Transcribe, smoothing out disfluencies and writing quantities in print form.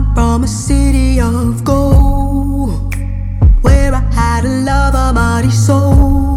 from a city of gold, where I had a lover, mighty soul.